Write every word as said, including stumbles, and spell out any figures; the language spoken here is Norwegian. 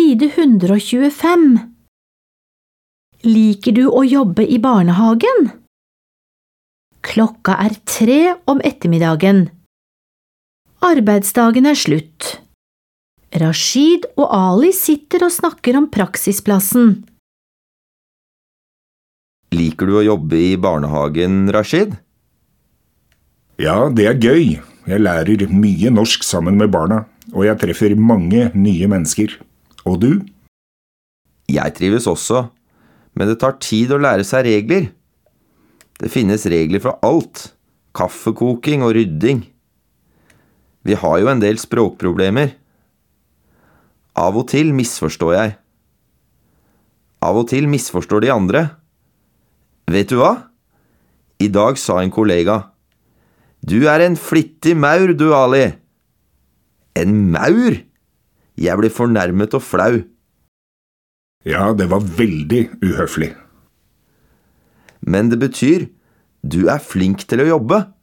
side one twenty-five. Liker du å jobbe i barnehagen? Klokka er tre om ettermiddagen. Arbeidsdagen er slutt. Rashid og Ali sitter og snakker om praksisplassen. Liker du å jobbe i barnehagen, Rashid? Ja, det er gøy. Jeg lærer mye norsk sammen med barna, og jeg treffer mange nye mennesker. Og du? Jeg trives også, men det tar tid å lære seg regler. Det finnes regler for alt, kaffekoking og rydding. Vi har jo en del språkproblemer. Av og til misforstår jeg. Av og til misforstår de andre. Vet du hva? I dag sa en kollega, «Du er en flittig maur, du, Ali!» En maur? Jeg ble fornærmet og flau. Ja, det var veldig uhøflig. Men det betyr, du er flink til å jobbe.